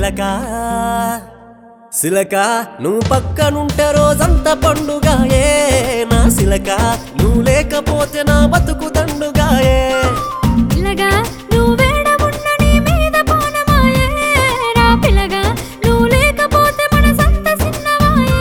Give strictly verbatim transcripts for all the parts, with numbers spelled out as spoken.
సిలక సిలక నువ్వు పక్కనుంటే రోజంతా పండుగాయే నా సిలక నువ్వు లేకపోతే నా బతుకు దండుగాయే పిల్లగా నువ్వు వేడమున్న నీ మీద పోనమాయే రా పిల్లగా నువ్వు లేకపోతే మనసంత సిన్నవాయే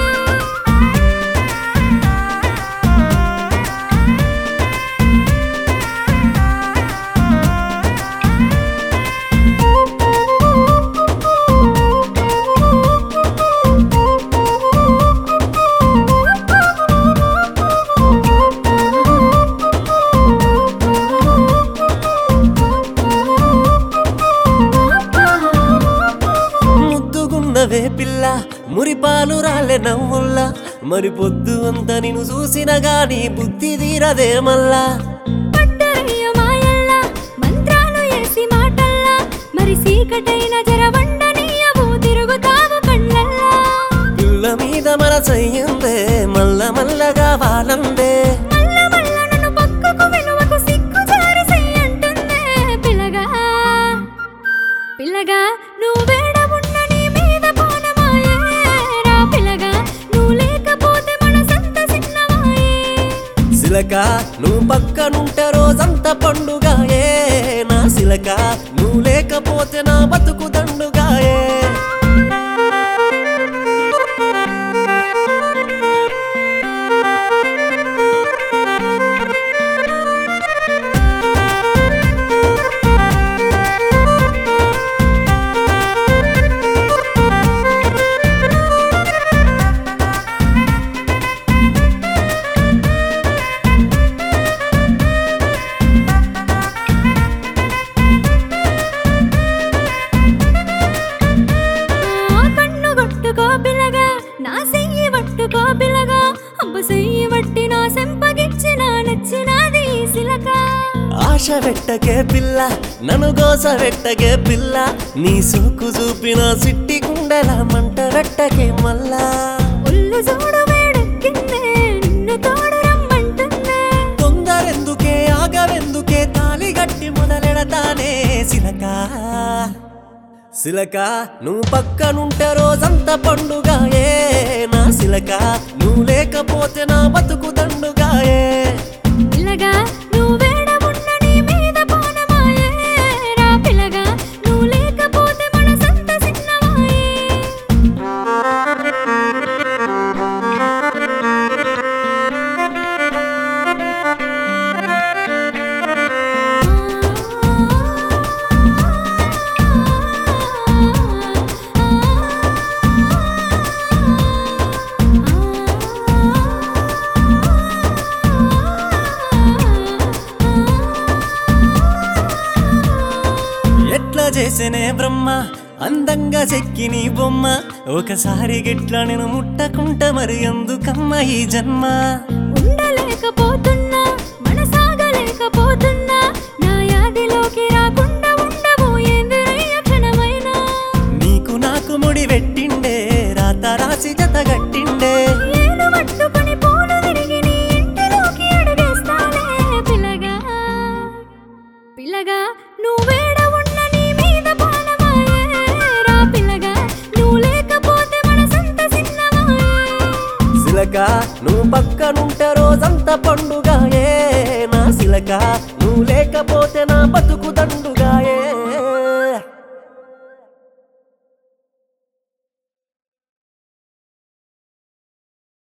ముద్దుగున్నవే పిల్ల మురిపాలు రాలే నవ్వుల్లా మరి పొద్దు అంతా నిన్ను చూసిన గాని బుద్ధి తీరదే మల్లా పట్టరయ్య మాయల్లా మంత్రాలు ఏసి మాటల్లా మరి సీకటైన జరవండనీయవు తిరుగుతావు కళ్ళల్లా పిల్ల మీద మనసయ్యిందే మల్ల మల్లగా వాలందే మల్ల మల్ల నన్ను పక్కకు వినువకు సిగ్గు జారి చెయ్యంటుందే పిల్లగా పిల్లగా నువ్వు వేడమున్న నీ మీద పోనమాయే రా పిల్లగా నువ్వు లేకపోతే మనసంత సిన్నవాయే సిలక నువ్వు పక్కనుంటే రోజంతా పండుగాయే నా సిలక నువ్వు లేకపోతే నా బతుకు దండుగాయే ఆ కన్ను కొట్టుకో పిల్లగా నా సెయ్యి పట్టుకో పిల్లగా అబ్బ సెయ్యి వట్టి నా సెంపగిచ్చిన నచ్చినాది ఈ సిలక ఆశ పెట్టకే పిల్ల నన్ను గోస పెట్టకే పిల్ల నీ సూకు చూపిన సిట్టి గుండెల మంట పెట్టకే మల్లా ఒళ్ళు చూడు వేడెక్కిందే నిన్ను తోడు రమ్మంటుందే తొందరెందుకే ఆగవెందుకే తాలి గట్టి మొదలెడతానే సిలక సిలక నువ్వు పక్కనుంటే రోజంతా పండుగాయే నా సిలక నువ్వు లేకపోతే నా బతుకు దండుగాయే పిల్లగా నువ్వు వేడమున్న నీ మీద పోనమాయే రా పిల్లగా నువ్వు లేకపోతే మనసంత సిన్నవాయే ఎట్లా చేసేనే బ్రహ్మ అందంగా చెక్కి నీ బొమ్మ ఒకసారి గిట్లా నేను ముట్టకుంట మరి ఎందుకమ్మ ఈ జన్మ ఉండలేకపోతున్నా మనసాగలేకపోతున్నా నా యాదిలోకి రాకుండా ఉండవు ఏందిరయ్య క్షణమైనా నీకు నాకు ముడి పెట్టిండే రాత రాసి జత గట్టిండే ఏలు పట్టుకొని పూలు తిరిగి నీ ఇంటిలోకి అడుగేస్తానే పిల్లగా పిల్లగా నువ్వు వేడ ఉన్న నీ మీద పోనమాయే రా పిల్లగా నువ్వు లేకపోతే మనసంత సిన్నవాయే సిలక నువ్వు పక్కనుంటే రోజంతా పండుగాయే నా సిలక నువ్వు లేకపోతే నా బతుకు దండు